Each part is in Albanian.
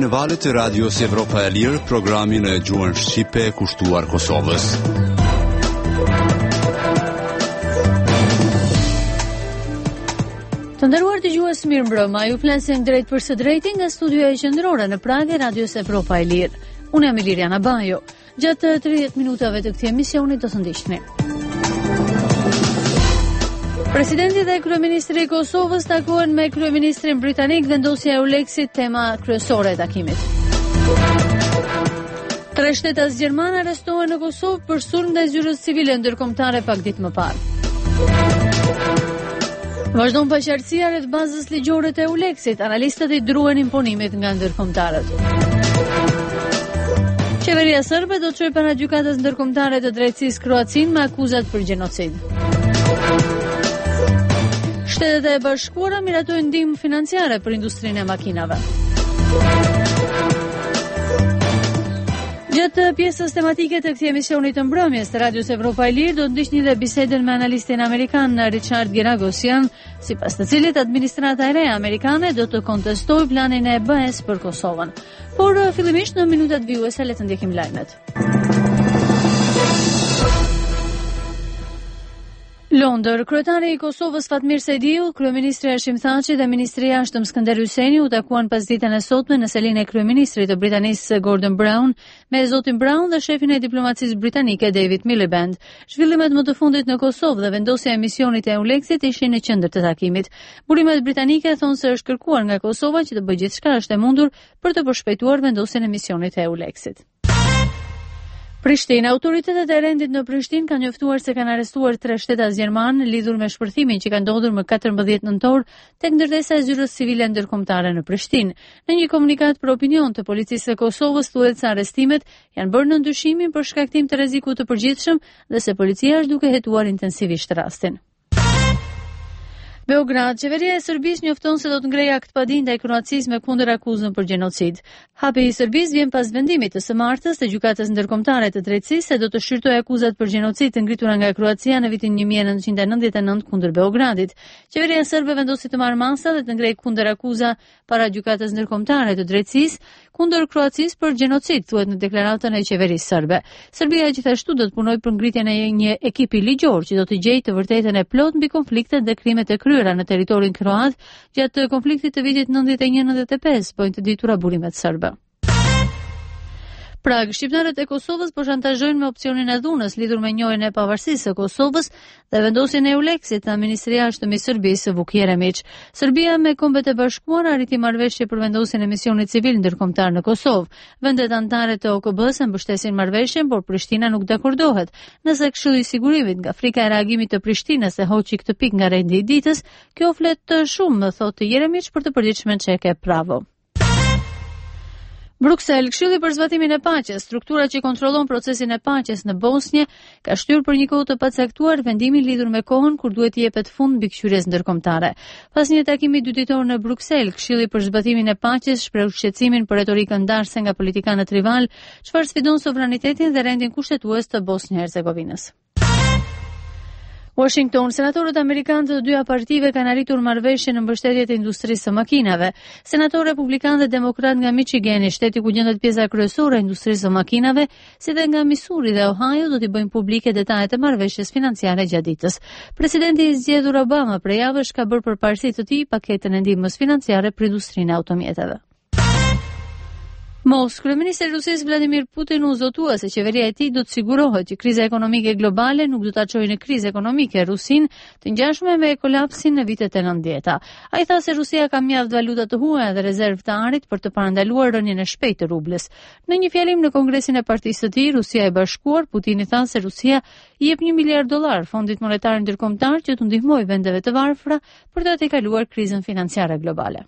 në valët e radios Evropa e Lirë, programin e gjuhën shqipe kushtuar Kosovës. Të nderuar dëgjues, mirëmbrëma. Ju flasim drejt për së drejti nga studioja e qendrore në Prag e radios Evropa e Lirë. Unë jam Iliriana Bajo. Gjatë 30 minutave të këtij emisioni do të ndiqni. Presidenti dhe kryeministri i Kosovës takohen me kryeministrin britanik, vendosja e Euleksit tema kryesore e takimit. 3 shtetas gjerman arrestohen në Kosovë për sulm ndaj zyrës civile ndërkombëtare pak ditë më parë. Vazhdon paqartësia rreth bazës ligjore të Euleksit, analistët i druan imponimit nga ndërkombëtarët. Qeveria serbe do të çojë para gjykatës ndërkombëtare të drejtësisë Kroacinë me akuzat për gjenocid. Shtetet e Bashkuara miratojnë ndihmë financiare për industrinë e makinave. Gjatë pjesës tematike të këtij emisioni të mbrëmjes të Radios Evropa e Lirë do të ndiqni dhe bisedën me analistin amerikan Richard Geragosian, sipas të cilit administrata e re amerikane do të kontestojë planin e BE-s për Kosovën. Por fillimisht në minutat vijuese le të ndjekim lajmet. Londër, kryetari i Kosovës Fatmir Sejdiu, kryeministri Hashim Thaçi dhe ministri i jashtëm Skënder Hyçeni u takuan pas ditën e sotme në selinë e kryeministrit të Britanisë Gordon Brown me zotin Brown dhe shefin e diplomacisë britanike David Miliband. Zhvillimet më të fundit në Kosovë dhe vendosja e misionit e Euleksit ishin në qendër të takimit. Burimet britanike thonë se është kërkuar nga Kosova që të bëjë gjithçka është e mundur për të përshpejtuar vendosjen e misionit të Euleksit. Prishtinë, autoritetet e rendit në Prishtinë kanë njoftuar se kanë arrestuar 3 shtetas gjerman lidhur me shpërthimin që ka ndodhur më 14 nëntor tek ndërtesa e zyrës civile ndërkombëtare në Prishtinë. Në një komunikat për opinion të policisë së Kosovës thuhet se arrestimet janë bërë në ndyshimin për shkaktim të rrezikut të përgjithshëm dhe se policia është duke hetuar intensivisht rastin. Beograd, qeveria e Serbisë njofton se do të ngrejë akt padi ndaj Kroacisë me kundër akuzën për gjenocid. Hapi i Serbisë vjen pas vendimit të së martës të gjykatës ndërkombëtare të drejtësisë se do të shqyrtojë akuzat për gjenocid të ngritura nga Kroacia në vitin 1999 kundër Beogradit. Qeveria serbe vendosi të marrë masa dhe të ngrejë kundër akuza para gjykatës ndërkombëtare të drejtësisë kundër Kroacisë për gjenocid, thuhet në deklaratën e qeverisë serbe. Serbia gjithashtu do të punojë për ngritjen e një ekipi ligjor që do të gjejë të vërtetën e plotë mbi konfliktet dhe krimet e kryera në territorin kroat gjatë konfliktit të vitit 91-95, bojnë të ditura burimet serbe. Prag, shqiptarët e Kosovës po shantazhojnë me opsionin e dhunës lidhur me njohjen e pavarësisë së Kosovës dhe vendosjen e Euleksit të Ministria e Jashtëm i Serbisë Vuk Jeremić. Serbia me Kombet e Bashkuara arriti marrëveshje për vendosjen e misionit civil ndërkombëtar në Kosovë. Vendet anëtare të OKB-s mbështesin marrëveshjen, por Prishtina nuk dakordohet. Nëse Këshilli i Sigurimit nga frika e reagimit të Prishtinës e hoqi këtë pikë nga rendi i ditës, kjo flet shumë, thotë Jeremić për të përditshmën çeke pravo. Bruksel, Këshilli për zbatimin e paqes, struktura që kontrollon procesin e paqes në Bosnjë, ka shtyrë për një kohë të pacaktuar vendimin lidhur me kohën kur duhet të jepet fund mbikëqyrjes ndërkombëtare. Pas një takimi dyditor në Bruksel, Këshilli për zbatimin e paqes shpreh shqetësimin për retorikën ndarëse nga politikanët rival, çfarë sfidon sovranitetin dhe rendin kushtetues të Bosnjë-Hercegovinës. Washington, senatorët amerikanë të dyja partive kanë arritur marrëveshje në mbështetje të industrisë së makinave. Senatorë republikanë dhe demokrat nga Michigani, shteti ku gjendet pjesa kryesore e industrisë së makinave, si dhe nga Missouri dhe Ohio do t'i bëjnë publike detajet e marrëveshjes financiare gjatë ditës. Presidenti i zgjedhur Obama prej javësh ka bërë përparësi të tij paketën e ndihmës financiare për industrinë e automjeteve. Moskë, kryeministri i Rusisë Vladimir Putin u zotua se qeveria e tij do të sigurohet që kriza ekonomike globale nuk do ta çojë në krizë ekonomike Rusinë, të ngjashme me kolapsin në vitet e 90-ta. Ai tha se Rusia ka mjaft valuta të huaja dhe rezervë të arit për të parandaluar rënien e shpejtë të rublës. Në një fjalim në Kongresin e Partisë së tij, Rusia e Bashkuar, Putini tha se Rusia i jep $1 miliard Fondit Monetar Ndërkombëtar që të ndihmojë vendeve të varfra për të tejkaluar krizën financiare globale.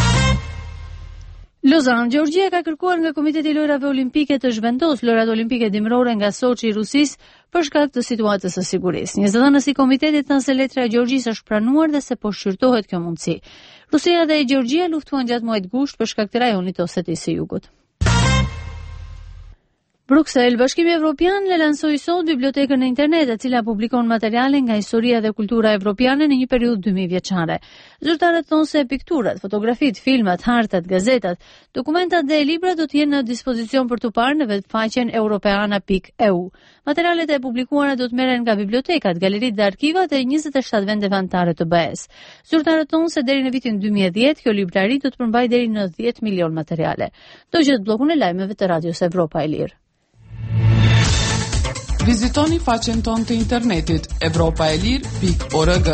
Lozan, Gjeorgjia ka kërkuar nga Komiteti i Lojrave Olimpike të zhvendosë lojrat olimpike dimrore nga Soçi i Rusisë për shkak të situatës së sigurisë. Një zëdhënës i komitetit thanë se letra e Gjeorgjisë është pranuar dhe se po shqyrtohet kjo mundësi. Rusia dhe Gjeorgjia luftuan gjatë muajit gusht për shkak të rajonit të Osetisë së Jugut. Bruksel, Bashkimi Evropian lansoi sot bibliotekën e internet, e cila publikon materiale nga historia dhe kultura evropiane në një periudhë 2000 vjeçare. Zyrtarët thonë se pikturat, fotografitë, filmat, hartat, gazetat, dokumentat dhe librat do të jenë në dispozicion për tu parë në vetfaqen europeana.eu. Materialet e publikuara do të merren nga bibliotekat, galeritë dhe arkivat e 27 vendeve anëtare të BE-s. Zyrtarët thonë se deri në vitin 2010 kjo librari do të përmbajë deri në 10 milion materiale. Do gjet bllokun e lajmeve të Radios Evropa e Lirë. Vizitoni faqen tonë të internetit evropaelir.org.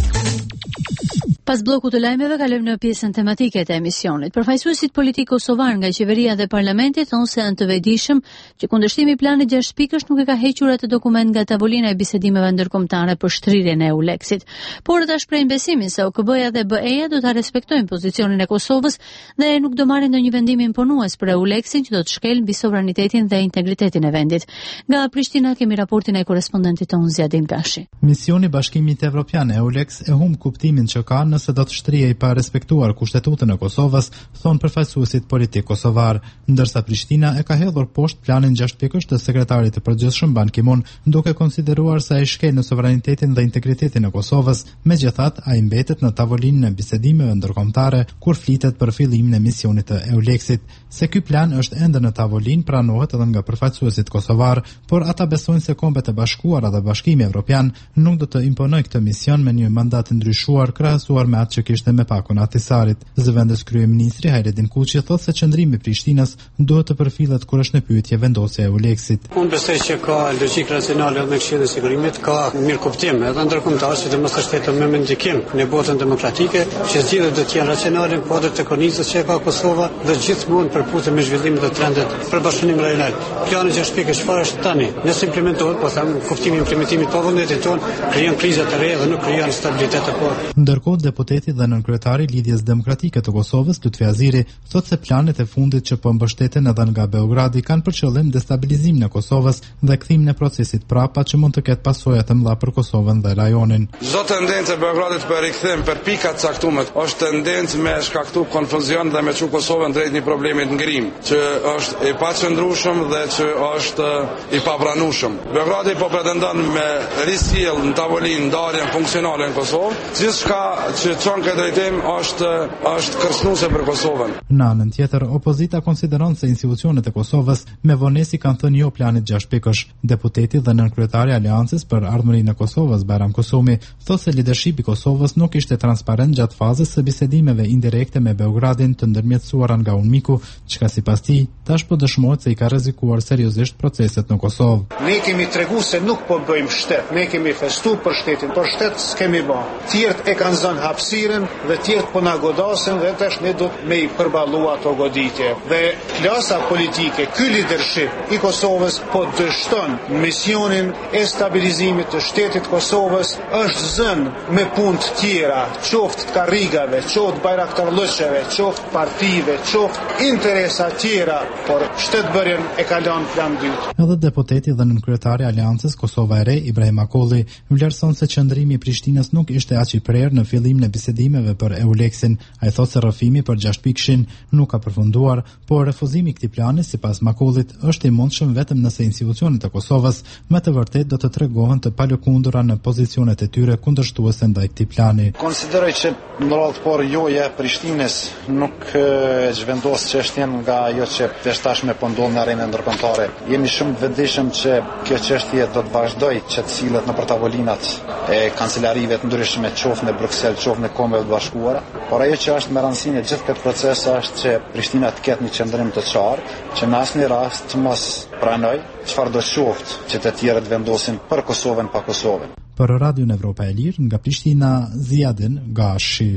Pas bllokut të lajmeve kalojmë në pjesën tematike të emisionit. Përfaqësuesit politik kosovar nga qeveria dhe parlamenti thonë se janë të vetëdijshëm që kundërshtimi i planit 6 pikësh nuk e ka hequr atë dokument nga tavolina e bisedimeve ndërkombëtare për shtrirjen e EULEX-it. Por ata shprehin besimin se OKB-ja dhe BE-ja do ta respektojnë pozicionin e Kosovës dhe nuk do marrin ndonjë vendim imponues për EULEX-in që do të shkelë mbi sovranitetin dhe integritetin e vendit. Nga Prishtina kemi raportin e korrespondentit tonë Zjadin Gashi. Misioni i Bashkimit Evropian EULEX e humb kuptimin që ka nëse do të shtrihej pa respektuar kushtetutën e Kosovës, thonë përfaqësuesit politik kosovar, ndërsa Prishtina e ka hedhur poshtë planin 6 pikësh të sekretarit të përgjithshëm Ban Ki-moon, duke konsideruar se ai shkel në sovranitetin dhe integritetin e Kosovës, megjithatë ai mbetet në tavolinën e bisedimeve ndërkombëtare kur flitet për fillimin e misionit të EULEX-it. Se ky plan është ende në tavolinë pranohet edhe nga përfaqësuesit kosovar, por ata besojnë se Kombet e Bashkuara dhe Bashkimi Evropian nuk do të imponojë këtë mision me një mandat të ndryshuar krahasuar me atë që kishte me pakun Atisarit. Zëvendës kryeministri Hajredin Kuçi thotë se qëndrimi i Prishtinës duhet të përfillet kur është në pyetje vendosja e EULEX-it. Unë besoj që ka logjikë racionale edhe me Këshillin e Sigurimit, ka mirëkuptim edhe ndërkombëtar, sidomos të shteteve me mendikim në botën demokratike, që zgjidhjet do të jenë racionale në kuadër të konizës që ka Kosova dhe gjithmonë përputhen me zhvillimin e trendet për bashkëpunim rajonal. Plani 6 pikë çfarë është tani? Nëse implementohet, po them, kuptimi i implementimit pa vullnetin ton krijon kriza të reja dhe nuk krijon stabilitet apo. Ndërkohë deputeti dhe nënkryetari i Lidhjes Demokratike të Kosovës, Lutfi Aziri, thotë se planet e fundit që po mbështeten edhe nga Beogradi kanë për qëllim destabilizimin e Kosovës dhe kthimin e procesit prapa që mund të ketë pasoja të mëdha për Kosovën dhe rajonin. Çdo tendencë e Beogradit për rikthim për pika të caktuara është tendencë me shkaktu konfuzion dhe me çu Kosovën drejt një problemi të ngrim, që është i paqëndrueshëm dhe që është i papranueshëm. Beogradi po pretendon me risjell në tavolinë ndarjen funksionale në Kosovë, gjithçka që çon këtë drejtim është kërcënuese për Kosovën. Në anën tjetër, opozita konsideron se institucionet e Kosovës me vonesi kanë thënë jo planit 6 pikësh. Deputeti dhe nënkryetari i Aleancës për Ardhmërinë e Kosovës, Bayram Kusumi, thotë se lidershipi i Kosovës nuk ishte transparent gjatë fazës së bisedimeve indirekte me Beogradin të ndërmjetësuara nga UNMIK-u, çka sipas tij tash po dëshmohet se i ka rrezikuar seriozisht proceset në Kosovë. Ne kemi treguar se nuk po bëjmë shtet, ne kemi festuar për shtetin, por shtet s'kemi bë. Tjerët e kanë zënë hapësirën dhe tjerët po na godasin dhe tash ne do të me i përballu ato goditje. Dhe klasa politike, ky lidership i Kosovës po dështon misionin e stabilizimit të shtetit Kosovës, është zënë me punë të tjera, qoftë të karrigave, qoftë bajraktarllëqeve, qoftë partive, qoftë interesa tjera, por shtetbërjen e ka lënë plan dytë. Edhe deputeti dhe nënkryetari i Aleancës Kosova e Re, Ibrahim Akolli, vlerëson se qëndrimi i Prishtinës nuk ishte aq i prerë në fillimin e bisedimeve për EULEX-in. Ai thotë se rrëfimi për 6 pikëshin nuk ka përfunduar, por refuzimi i këtij plani sipas Makollit është i mundshëm vetëm nëse institucionet e Kosovës me të vërtetë do të tregohen të palëkundura në pozicionet e tyre kundërshtuese ndaj këtij plani. Konsideroj që në radhë por joja Prishtinës nuk e zhvendos çështjen nga ajo që tashmë po ndodh në arenën ndërkombëtare. Jemi shumë të vetëdijshëm që kjo çështje do të vazhdojë që të sillet nëpër tavolinat e kancelarive të ndryshme, qoftë në Bruksel, qoftë në Kombet e Bashkuara, por ajo që është me rëndësinë e gjithë këtë proces është që Prishtina të ketë një qëndrim të qartë, që në asnjë rast të mos pranoj çfarë do qoftë që të tjerët vendosin për Kosovën pa Kosovën. Për Radion Evropa e Lirë, nga Prishtina, Zjadin Gashi.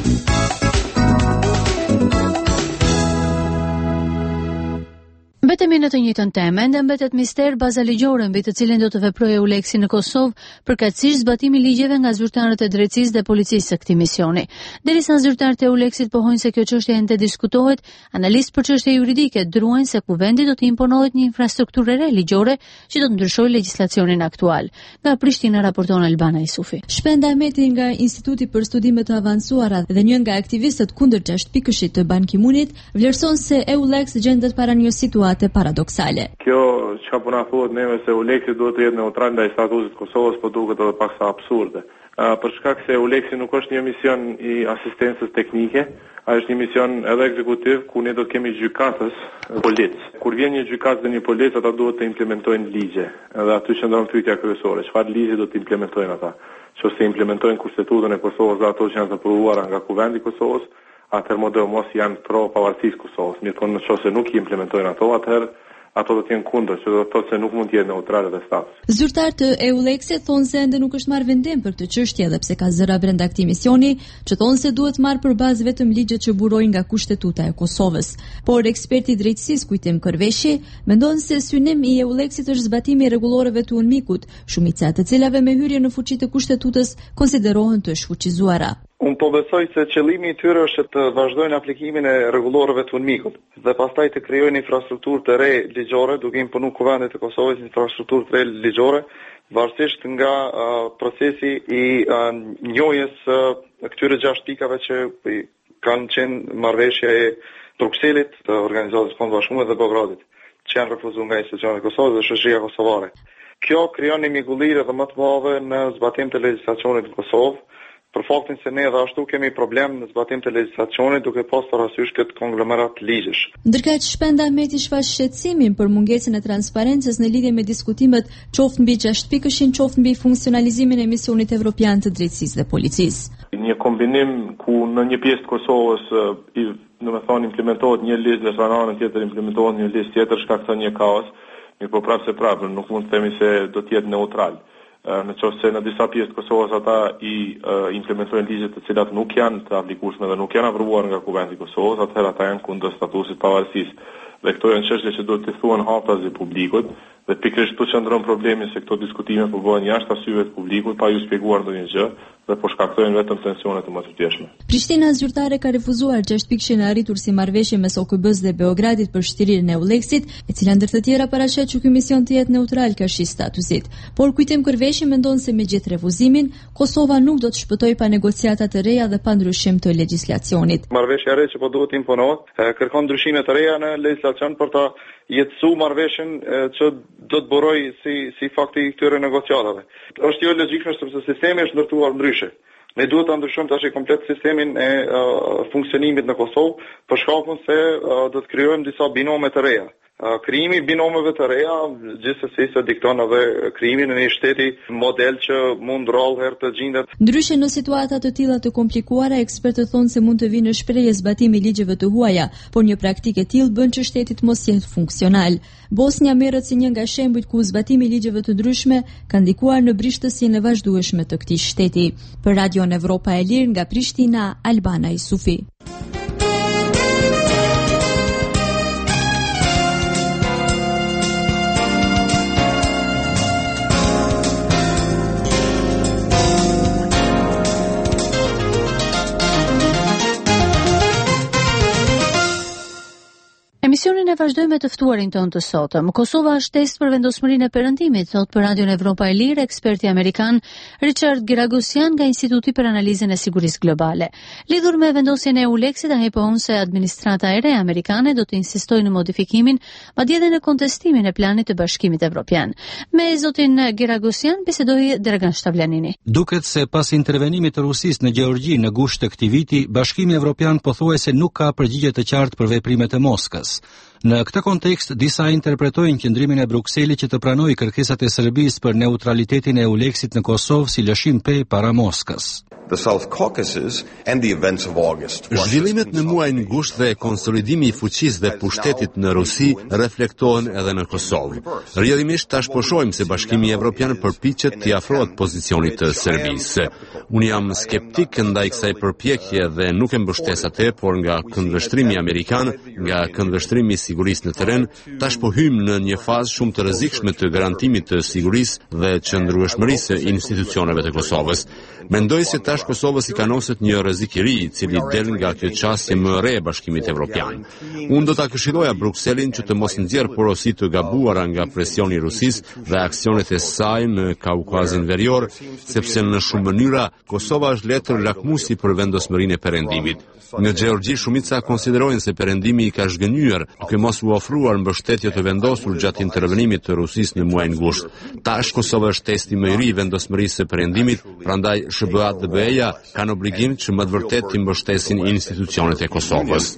Mbetemi në të njëjtën temë, ende mbetet mister baza ligjore mbi të cilën do të veprojë EULEX-i në Kosovë, përkatësisht zbatimi i ligjeve nga zyrtarët e drejtësisë dhe policisë së këtij misioni. Derisa zyrtarët e EULEX-it pohojnë se kjo çështje ende diskutohet, analistë për çështje juridike druajnë se kuvendi do të imponohet një infrastrukturë re ligjore që do të ndryshojë legjislacionin aktual. Nga Prishtina raporton Albana Isufi. Shpend Ahmeti nga Instituti për Studime të Avancuara dhe një nga aktivistët kundër 6 pikëshit të Ban Ki-moonit vlerëson se EULEX gjendet para një situate paradoksale. Kjo çka po na thuhet neve se EULEX-i duhet të jetë neutral ndaj statutit të Kosovës, po duket edhe paksa absurde. Për shkak se EULEX-i nuk është një mision i asistencës teknike, ai është një mision edhe ekzekutiv ku ne do të kemi gjykatës polic. Kur vjen një gjykatë dhe një polic, ata duhet të implementojnë ligje. Edhe aty qëndron pyetja kryesore, çfarë ligje do të implementojnë ata? Nëse implementojnë kushtetutën e Kosovës dhe ato që janë të aprovuara nga Kuvendi i Kosovës, atëherë model mos janë pro pavarësisë Kosovës. Mirë, por nëse nuk i implementojnë ato, atëherë ato do të jenë kundër, që do të thotë se nuk mund të jetë neutrale dhe status. Zyrtarët të EULEX-it thonë se ende nuk është marrë vendim për këtë çështje edhe pse ka zëra brenda këtij misioni, që thonë se duhet marrë përbazë vetëm ligjet që burojnë nga kushtetuta e Kosovës. Por eksperti i drejtësisë Kujtim Kërveshi mendon se synim i EULEX-it është zbatimi i rregulloreve të UNMIK-ut, shumica të cilave me hyrje në fuqi të kushtetutas konsiderohen të shfuqizuara. Unë po besoj se qëllimi i tyre është të vazhdojnë aplikimin e rregulloreve të UNMIK-ut dhe pastaj të krijojnë infrastrukturë të re ligjore, duke imponu Kuvendit të Kosovës infrastrukturë të re ligjore, varësisht nga procesi i njohjes këtyre 6 pikave që kanë qenë marrëveshja e Brukselit, të Organizatës së Bashkuara dhe Beogradit, që janë refuzuar nga institucionet e Kosovës dhe shoqëria kosovare. Kjo krijon një migullire dhe më të madhe në zbatim të legjislacionit në Kosovë, për faktin se ne edhe ashtu kemi problem në zbatim të legjislacionit duke pas parasysh këtë konglomerat ligjesh. Ndërkaq Shpend Ahmeti shfaq shqetësimin për mungesën e transparencës në lidhje me diskutimet qoftë mbi 6 pikëshin, qoftë mbi funksionalizimin e misionit evropian të drejtësisë dhe policisë. Një kombinim ku në një pjesë të Kosovës implementohet një listë dhe në anën tjetër implementohet një listë tjetër, shkakton një kaos, mirë po prapë nuk mund të themi se do të jetë neutral. Në qoftë se në disa pjesë të Kosovës ata i implementojnë ligje të cilat nuk janë të aplikueshme dhe nuk janë aprovuar nga Kuvendi i Kosovës, atëherë ata janë kundër statusit të pavarësisë. Dhe këto janë çështje që duhet të thuhen haptas i publikut, dhe pikërisht këtu qëndron problemi se këto diskutime po bëhen jashtë asyve të publikut pa ju shpjeguar ndonjë gjë dhe po shkaktojnë vetëm tensione të mëtyrshme. Prishtina zyrtare ka refuzuar 6 pikëshin e arritur si marrëveshje mes OKB-s dhe Beogradit për shtirinë e EULEX-it, e cila ndër të tjera paraqet që ky mision të jetë neutral kërshi statusit. Por Kujtim Kërveshi mendon se me gjithë refuzimin, Kosova nuk do të shpëtojë pa negociata të reja dhe pa ndryshim të legjislacionit. Marrëveshja e re që po duhet imponohet, kërkon ndryshime të reja në legjislacion për ta jetësu marrëveshjen që do të buroj si fakti i këtyre negociatave. Është jo logjikshme sepse sistemi është ndërtuar ndryshe. Ne duhet ta ndryshojmë tash komplet sistemin e funksionimit në Kosovë për shkakun se do të krijojmë disa binome të reja. Krijimi i binomeve të reja gjithsesi se dikton edhe krijimin e një shteti model që mund rrallë herë të gjendet. Ndryshe në situata të tilla të komplikuara, ekspertët thonë se mund të vinë në shprehje zbatimi i ligjeve të huaja, por një praktikë e tillë bën që shteti të mos jetë funksional. Bosnia merret si një nga shembujt ku zbatimi i ligjeve të ndryshme ka ndikuar në brishtësinë e vazhdueshme të këtij shteti. Për Radion Evropa e Lirë nga Prishtina, Albana Isufi. Emisionin e vazhdojmë me të ftuarin tonë të sotëm. Kosova është test për vendosmërinë e perëndimit, thot për Radion Evropa e Lirë eksperti amerikan Richard Giragosyan nga Instituti për Analizën e Sigurisë Globale. Lidhur me vendosjen e EULEX-it, ai pohon se administrata e re amerikane do të insistojë në modifikimin, madje edhe në kontestimin e planit të Bashkimit Evropian. Me zotin Giragosyan bisedoi Dragan Shtavlanini. Duket se pas intervenimit të Rusisë në Gjeorgji në gusht të këtij viti, Bashkimi Evropian pothuajse nuk ka përgjigje të qartë për veprimet e Moskës. Në këtë kontekst, disa interpretojnë qëndrimin e Brukselit që të pranojë kërkesat e Serbisë për neutralitetin e EULEX-it në Kosovë si lëshim pej para Moskës. the South Caucasus and the events of August. Zhvillimet në muajin gusht dhe konsolidimi i fuqisë dhe pushtetit në Rusi reflektohen edhe në Kosovë. Rrjedhimisht tash po shohim se Bashkimi Evropian përpiqet t'i afrohet pozicionit të Serbisë. Unë jam skeptik ndaj kësaj përpjekje dhe nuk e mbështes atë, por nga këndvështrimi amerikan, nga këndvështrimi i sigurisë në terren, tash po hym në një fazë shumë të rrezikshme të garantimit të sigurisë dhe qëndrueshmërisë së institucioneve të Kosovës. Mendoj se tash Kosovës i kanoset një rrezik i ri, i cili del nga kjo qasje më e re e Bashkimit Evropian. Unë do ta këshilloja Brukselin që të mos nxjerrë porosi të gabuara nga presioni i Rusisë dhe aksionet e saj në Kaukazin Verior, sepse në shumë mënyra Kosova është letër lakmusi për vendosmërinë e perëndimit. Në Gjeorgji shumica konsiderojnë se perëndimi i ka zhgënjur duke mos u ofruar mbështetje të vendosur gjatë intervenimit të Rusisë në muajin gusht. Tash Kosova është testi më i ri i vendosmërisë së perëndimit, prandaj SBA dhe BE-ja kanë obligim që më të vërtetë të mbështesin institucionet e Kosovës.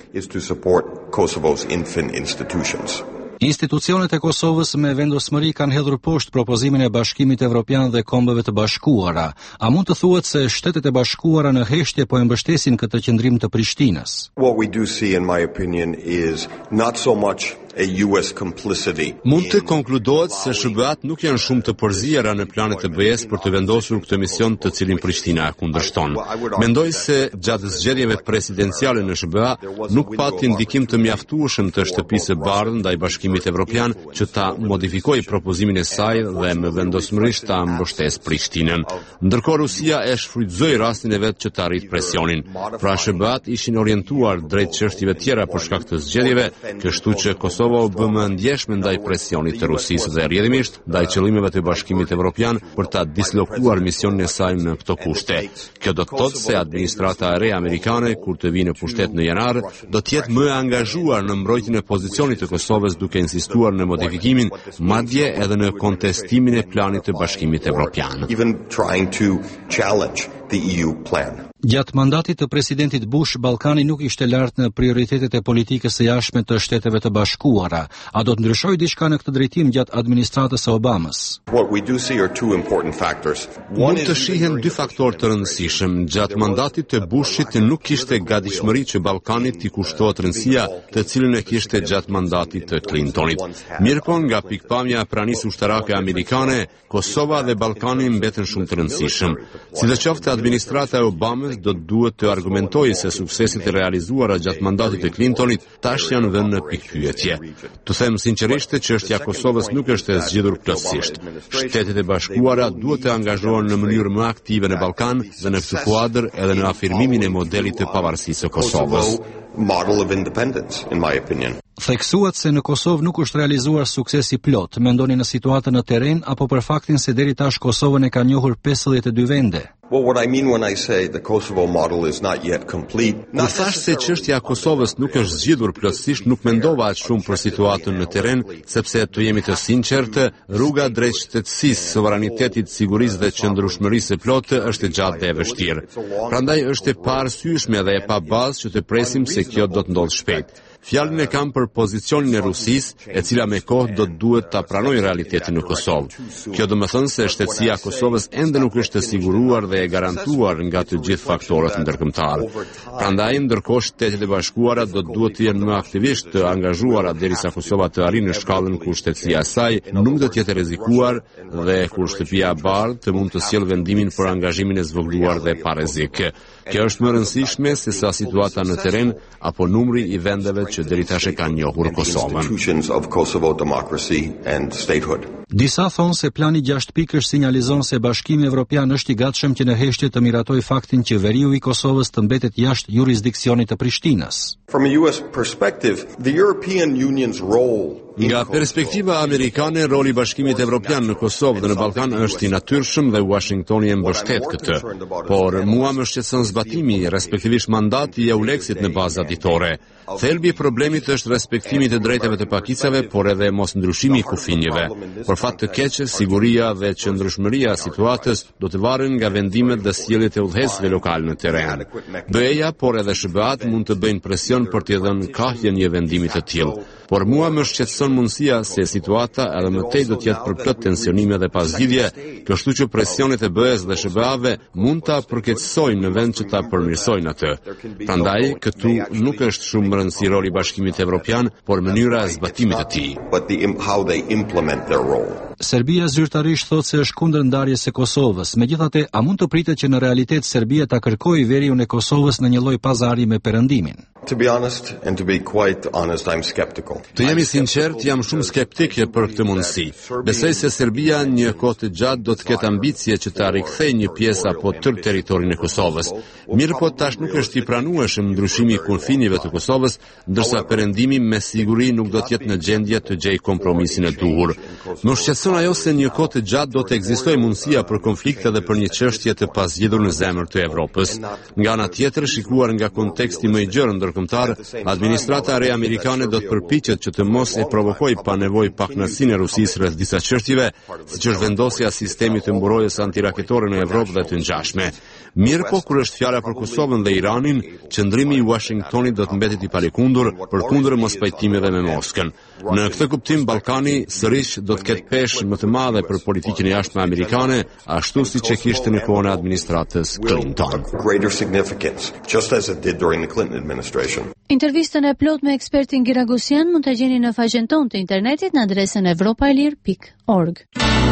Institucionet e Kosovës me vendosmëri kanë hedhur poshtë propozimin e Bashkimit Evropian dhe Kombeve të Bashkuara. A mund të thuhet se Shtetet e Bashkuara në heshtje po e mbështesin këtë qëndrim të Prishtinës? What we do see, in my opinion, is not so much a US complicity. Mund të konkludohet se SBA-t nuk janë shumë të përzijera në planet e BE-s për të vendosur këtë mision të cilin Prishtina e kundërshton. Mendoj se gjatë zgjedhjeve presidenciale në SBA nuk pati ndikim të mjaftueshëm të shtëpisë së bardhë ndaj Bashkimit Evropian që ta modifikojë propozimin e saj dhe me vendosmërisht ta mbështesë Prishtinën. Ndërkohë Rusia e shfrytëzoi rastin e vet që të arrit presionin. Pra SBA-t ishin orientuar drejt çështjeve tjera për shkak të zgjedhjeve, kështu që Kosova u bë më ndjeshme ndaj presionit të Rusisë dhe rrjedhimisht ndaj qëllimeve të Bashkimit Evropian për ta dislokuar misionin e saj në këto kushte. Kjo do të thotë se administrata e re amerikane, kur të vijë në pushtet në janar, do të jetë më e angazhuar në mbrojtjen e pozicionit të Kosovës duke insistuar në modifikimin, madje edhe në kontestimin e planit të Bashkimit Evropian. Gjatë mandatit të presidentit Bush, Ballkani nuk ishte lart në prioritetet e politikës së jashtme të Shteteve të Bashkuara. A do të ndryshojë diçka në këtë drejtim gjatë administratës së Obamës? Mund të shihen dy faktorë të rëndësishëm. Gjatë mandatit të Bushit nuk kishte gatishmëri që Ballkanit t'i kushtohet rëndësia të cilën e kishte gjatë mandatit të Clintonit. Mirëpo nga pikpamja e pranisë ushtarake amerikane, Kosova dhe Ballkani mbeten shumë të rëndësishëm. Sidoqoftë administrata e Obamës do të duhet të argumentojë se suksesit e realizuara gjatë mandatit të Clintonit tash janë vënë në pikpyetje. Të them sinqerisht, çështja e Kosovës nuk është e zgjidhur plotësisht. Shtetet e Bashkuara duhet të angazhohen në mënyrë më aktive në Ballkan dhe në këtë kuadër edhe në afirmimin e modelit të pavarësisë së Kosovës. Theksuat se në Kosovë nuk është realizuar suksesi plot. Mendoni në situatën në terren apo për faktin se deri tash Kosovën e ka njohur 52 vende? What I mean when I say the Kosovo model is not yet complete. Kur thash se çështja e Kosovës nuk është zgjidhur plotësisht, nuk mendova aq shumë për situatën në terren, sepse të jemi të sinqertë, rruga drejt shtetësisë, sovranitetit, sigurisë dhe qëndrueshmërisë së plotë është gjatë dhe e vështirë. Prandaj është e paarsyeshme dhe e pa bazë që të presim se kjo do të ndodhë shpejt. Fjalën e kam për pozicionin e Rusisë, e cila me kohë do të duhet ta pranojë realitetin në Kosovë. Kjo do të thonë se shtetësia e Kosovës ende nuk është e siguruar dhe e garantuar nga të gjithë faktorët ndërkombëtar. Prandaj, ndërkohë Shtetet e Bashkuara do të duhet të jenë më aktivisht të angazhuara derisa Kosova të arrijë në shkallën ku shtetësia e saj nuk do të jetë rrezikuar dhe kur shtëpia e bardhë të mund të sjellë vendimin për angazhimin e zvogëluar dhe pa rrezik. Kjo është më e rëndësishme se sa situata në terren apo numri i vendeve që deri tash e kanë njohur Kosovën. Disa thonë se plani 6 pikësh sinjalizon se Bashkimi Evropian është i gatshëm që në heshtje të miratojë faktin që veriu i Kosovës të mbetet jashtë jurisdiksionit të Prishtinës. Nga perspektiva amerikane, roli Bashkimit Evropian në Kosovë dhe në Ballkan është i natyrshëm dhe Washingtoni e mbështet këtë. Por mua më shqetëson zbatimi, respektivisht mandati i EULEX-it në baza ditore. Thelbi i problemit është respektimi të drejtave të pakicave, por edhe mos ndryshimi i kufinjeve. Për fat të keq, siguria dhe qëndrueshmëria e situatës do të varen nga vendimet dhe sjelljet e udhëheqësve lokal në terren. BE-ja, por edhe SBA-t mund të bëjnë presion për t'i dhënë kahje një vendimi të tillë. Por mua më shqetëson mundësia se situata edhe më tej do të jetë për plot tensionime dhe pasgjidhje, kështu që presionet e BE-s dhe SBA-ve mund ta përkeqësojnë në vend që ta përmirësojnë atë. Prandaj, këtu nuk është shumë rëndësi roli i Bashkimit Evropian, por mënyra e zbatimit të tij. Serbia zyrtarisht thotë se është kundër ndarjes së Kosovës. Megjithatë, a mund të pritet që në realitet Serbia ta kërkojë veriun e Kosovës në një lloj pazari me Perëndimin? Të jemi sinqert, jam shumë skeptike për këtë mundësi. Besoj se Serbia një kohë të gjatë do të ketë ambicie që ta rikthejë një pjesë apo tërë territorin e Kosovës. Mirë po tash nuk është i pranueshëm ndryshimi i konfinive të Kosovës, ndërsa Perëndimi me siguri nuk do të jetë në gjendje të gjejë kompromisin e duhur. Më shqetëson ajo se një kohë të gjatë do të ekzistojë mundësia për konflikte dhe për një çështje të pazgjedhur në zemër të Evropës. Nga ana tjetër, shikuar nga konteksti më i gjerë ndërkombëtar, administrata e re amerikane do të përpiqet që të mos e provokojë pa nevojë pakënaqësinë e Rusisë rreth disa çështjeve, siç është vendosja e sistemit të mburojtjes antiraketore në Evropë dhe të ngjashme. Mirë po, kur është fjala për Kosovën dhe Iranin, qëndrimi i Washingtonit do të mbetet i palikundur përkundër mospajtimeve me Moskën. Në këtë kuptim, Ballkani sërish do të ketë peshë më të madhe për politikën e jashtme amerikane, ashtu siç e kishte në kohën e administratës Clinton. Intervistën e plot me ekspertin Giragosian mund ta gjeni në faqen tonë të internetit në adresën evropaelir.org.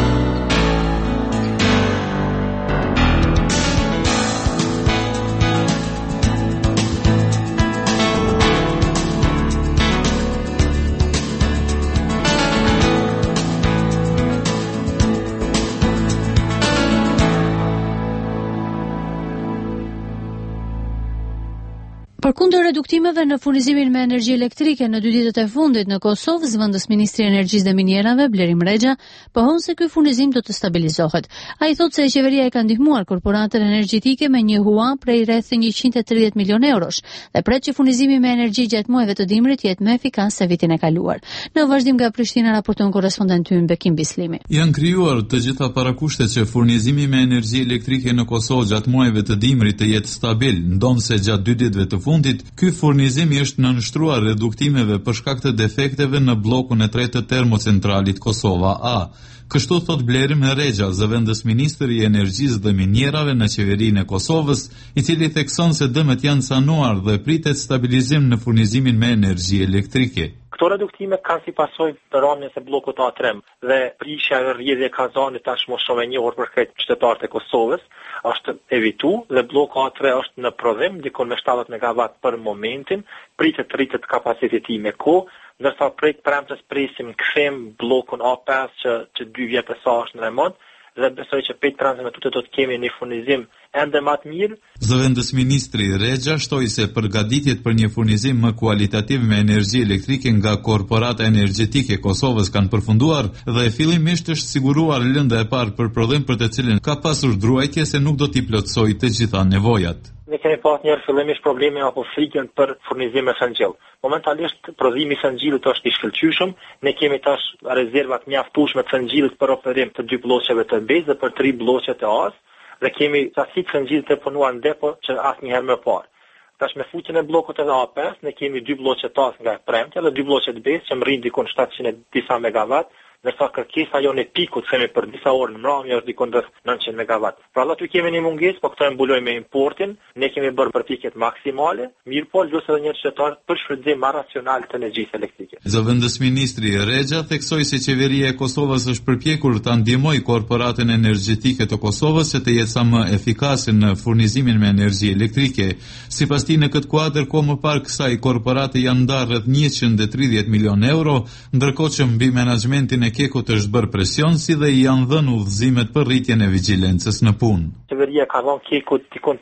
Përkundër reduktimeve në furnizimin me energji elektrike në 2 ditët e fundit në Kosovë, zëvendës Ministri i Energjisë dhe Minierave Blerim Rexha pohon se ky furnizim do të stabilizohet. Ai thotë se qeveria e ka ndihmuar korporatën energjetike me një hua prej rreth 130 milion eurosh dhe pret që furnizimi me energji gjatë muajve të dimrit jetë më efikas se vitin e kaluar. Në vazhdim nga Prishtina raporton korrespondenti ynë Bekim Bislimi. Janë krijuar të gjitha parakushtet që furnizimi me energji elektrike në Kosovë gjatë muajve të dimrit të jetë stabil, ndonse gjatë 2 ditëve të fundit ky furnizim është nënshtruar reduktimeve për shkak të defekteve në bllokun e 3 të termocentralit Kosova A. Kështu thot Blerim Rexha, zëvendës ministri i energjisë dhe minierave në qeverinë e Kosovës, i cili thekson se dëmet janë sanuar dhe pritet stabilizim në furnizimin me energji elektrike. Këto reduktime kanë si pasojë rënjes së bllokut A3 dhe prishja e rrjedhjes e Kazanit tashmë shumë e njohur për këtë qytetarët e Kosovës është evitu dhe bloku A3 është në prodhim dikon me 70 MW për momentin, pritet rritet kapaciteti me kohë, ndërsa prej premtes presim kthejm bllokun A5 që 2 vjet e sa është në remont dhe besoj që pejt premtes me tutë do të kemi një furnizim ende më të mirë. Zëvendës ministri Rexha shtoi se përgatitjet për një furnizim më kualitativ me energji elektrike nga korporata energjetike e Kosovës kanë përfunduar dhe fillimisht është siguruar lënda e parë për prodhim për të cilën ka pasur druajtje se nuk do t'i plotësojë të gjitha nevojat. Ne kemi pas njerë fillimisht probleme apo frikën për furnizim me fëngjell. Momentalisht prodhimi i fëngjillit është i shkëlqyeshëm, ne kemi tash rezervat mjaftueshme të fëngjillit për operim të 2 blloqeve të BE dhe për 3 blloqe të AS dhe kemi sasi të fëngjillit të punuar në depo që asnjëherë më parë. Tash me futjen e bllokut të A5 ne kemi 2 blloqe të AS nga premtja dhe 2 blloqe të BE që mrin dikon 700 disa megawatt. Ndërsa kërkesa jonë e pikut themi për disa orë në mramje është dikon rreth 900 MW. Pra aty kemi një mungesë, po këtë e mbulojmë me importin, ne kemi bërë përpjekjet maksimale, mirë po lësë edhe një qytetar për shfrytëzim më racional të energjisë elektrike. Zëvendës ministri Rexha theksoi se qeveria e Kosovës është përpjekur ta ndihmojë korporatën energjetike të Kosovës që të jetë sa më efikase në furnizimin me energji elektrike. Sipas tij në këtë kuadër kohë më parë kësaj korporate janë ndarë rreth 130 milion euro, ndërkohë që mbi menaxhmentin Kekut është bërë presion si dhe i janë dhënë udhëzimet për rritjen e vigjilencës në punë. Qeveria ka dhënë Kekut dikon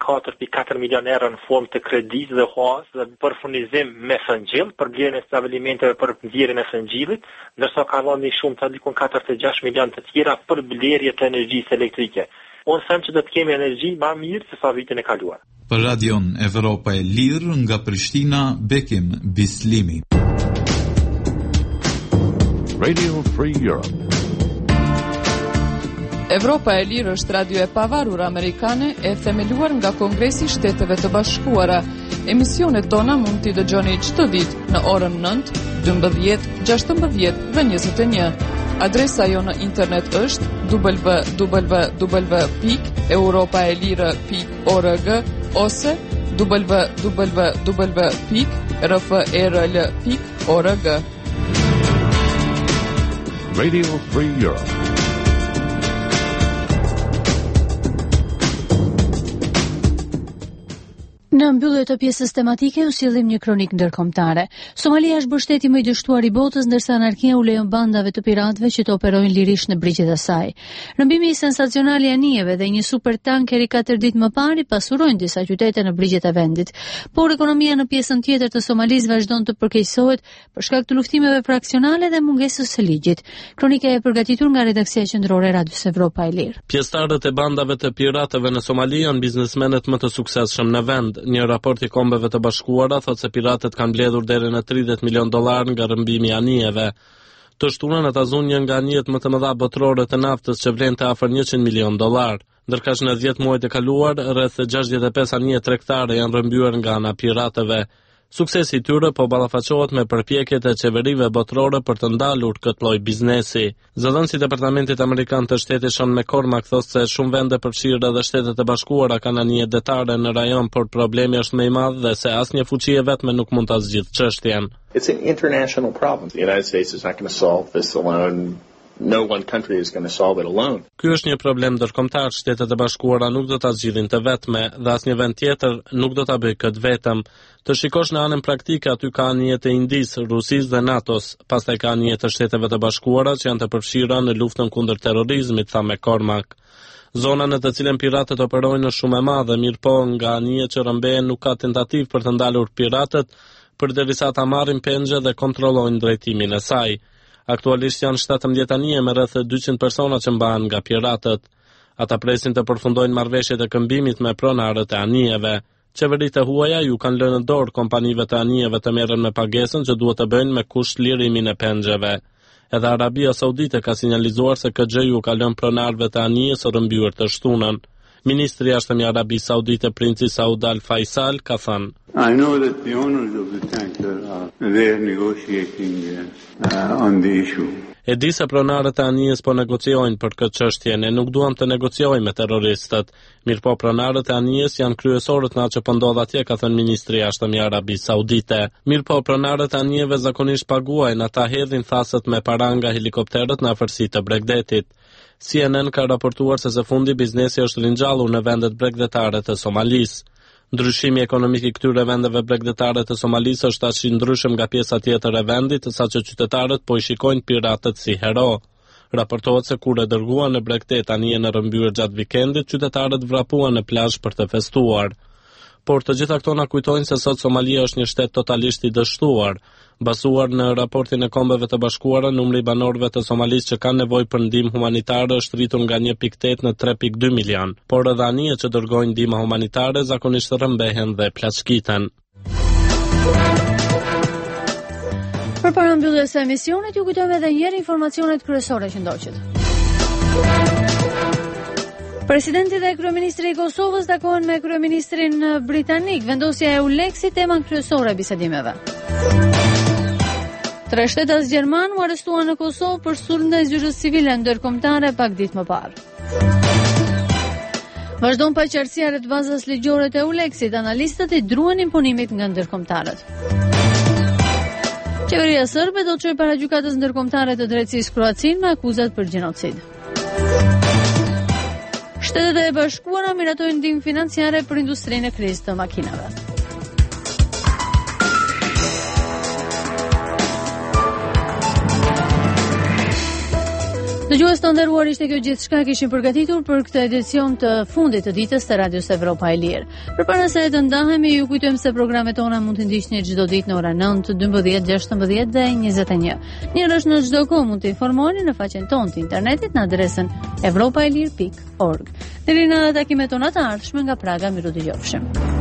84.4 milion euro në formë të kredit dhe huas dhe për furnizim me fëngjell, për blerjen e stabilimenteve për nxjerrjen e fëngjillit, ndërsa ka dhënë shumë të dikon 46 milion të tjera për blerje të energjisë elektrike. Unë them që do të kemi energji më mirë se sa vitin e kaluar. Për Radion Evropa e Lirë nga Prishtina, Bekim Bislimi. Radio Free Europe. Evropa e Lirë është radio e pavarur amerikane e themeluar nga Kongresi i Shteteve të Bashkuara. Emisionet tona mund t'i dëgjoni çdo ditë në orën 9, 12, 16 dhe 21. Adresa jo në internet është www.europaelire.org ose www.rferl.org. Radio Free Europe. Në mbyllje të pjesës tematike u sjellim një kronik ndërkombëtare. Somalia është shteti më i dështuar i botës, ndërsa anarkia u lejon bandave të piratëve që të operojnë lirisht në brigjet e saj. Rëmbimi i sensacional i anijeve dhe një supertankeri 4 ditë më parë pasurojnë disa qytete në brigjet e vendit, por ekonomia në pjesën tjetër të Somalisë vazhdon të përkeqësohet për shkak të luftimeve fraksionale dhe mungesës së ligjit. Kronika e përgatitur nga redaksia qendrore e Radios Evropa e Lirë. Pjesëtarët e bandave të piratëve në Somali janë biznesmenët më të suksesshëm në vend. Një raport i Kombeve të Bashkuara thotë se piratët kanë mbledhur deri në $30 milion nga rrëmbimi i anijeve. Të shtunën ata zunë një nga anijet më të mëdha botërore të naftës që vlen të afër $100 milion. Ndërkaq në 10 muajt e kaluar, rreth 65 anije tregtare janë rrëmbyer nga ana piratëve. Suksesi i tyre po ballafaqohet me përpjekjet e qeverive botërore për të ndalur këtë lloj biznesi. Zëdhënësi i Departamentit Amerikan të Shtetit Sean McCormack thotë se shumë vende përfshirë edhe Shtetet e Bashkuara kanë anije detare në rajon, por problemi është më i madh dhe se asnjë fuqi e vetme nuk mund ta zgjidhë çështjen. It's an international problem. The United States is not going to solve this alone. No one country is going to solve it alone. Ky është një problem ndërkombëtar, Shtetet e Bashkuara nuk do ta zgjidhin të vetme dhe asnjë vend tjetër nuk do ta bëjë këtë vetëm. Të shikosh në anën praktike, aty ka anijet e Indisë, Rusisë dhe NATO-s, pastaj ka anijet e Shteteve të Bashkuara që janë të përfshira në luftën kundër terrorizmit, tha McCormack. Zona në të cilën piratët operojnë është shumë e madhe, mirëpo nga anijet që rrëmbehen nuk ka tentativë për të ndalur piratët, përderisa ta marrin pengje dhe kontrollojnë drejtimin e saj. Aktualisht janë 17 anije me rreth 200 persona që mbahen nga piratët. Ata presin të përfundojnë marrëveshjet e këmbimit me pronarët e anijeve. Qeveritë e huaja ju kanë lënë në dorë kompanive të anijeve të merren me pagesën që duhet të bëjnë me kusht lirimin e pengjeve. Edhe Arabia Saudite ka sinjalizuar se KXJ-ju ka lënë pronarëve të anijes së rrëmbyer të shtunën. Ministri i Jashtëm i Arabisë Saudite Princi Saud Al Faisal ka thënë: I know that the owners of the tanker are there negotiating on the issue. E di se pronarët e anijes po negociojnë për këtë çështje, ne nuk duam të negociojmë me terroristët. Mirëpo pronarët e anijes janë kryesorët në atë që po ndodh atje, ka thënë ministri i Jashtëm i Arabisë Saudite. Mirëpo pronarët e anijeve zakonisht paguajnë, ata hedhin thasët me para nga helikopterët në afërsi të Bregdetit. CNN ka raportuar se së fundi biznesi është ringjallur në vendet bregdetare të Somalisë. Ndryshimi ekonomik i këtyre vendeve bregdetare të Somalisë është aq i ndryshëm nga pjesa tjetër e vendit, saqë qytetarët po i shikojnë piratët si hero. Raportohet se kur e dërguan në Bregdet anijen e rrëmbyer gjatë vikendit, qytetarët vrapuan në plazh për të festuar. Por të gjitha këto na kujtojnë se sot Somalia është një shtet totalisht i dështuar. Basuar në raportin e Kombeve të Bashkuara, numri i banorëve të Somalisë që kanë nevojë për ndihmë humanitare është rritur nga 1.8 në 3.2 milion, por edhe anijet që dërgojnë ndihmë humanitare zakonisht rrëmbehen dhe plaçkiten. Përpara mbylljes së emisionit, ju kujtojmë edhe një herë informacionet kryesore që ndoqët. Presidenti dhe kryeministri i Kosovës takohen me kryeministrin britanik. Vendosja e EULEX-it tema kryesore e bisedimeve. 3 shtetas gjerman u arrestuan në Kosovë për sulm ndaj zyrës civile ndërkombëtare pak ditë më parë. Vazhdon paqartësia rreth bazës ligjore të EULEX-it, analistët i druan imponimit nga ndërkombëtarët. Qeveria serbe do të çojë para gjykatës ndërkombëtare të drejtësisë Kroacinë me akuzat për gjenocid. Shtetet e Bashkuara miratojnë ndihmë financiare për industrinë e krizë të makinave. Dëgjues të nderuar, ishte kjo gjithçka kishim përgatitur për këtë edicion të fundit të ditës të Radios Evropa e Lirë. Përpara se të ndahemi, ju kujtojmë se programet tona mund të ndiqni çdo ditë në orën 9, 12, 16 dhe 21. Njërësh në çdo kohë mund të informoni në faqen tonë të internetit në adresën europaelir.org. Deri në takimet tona të ardhshme nga Praga, miru dëgjofshim.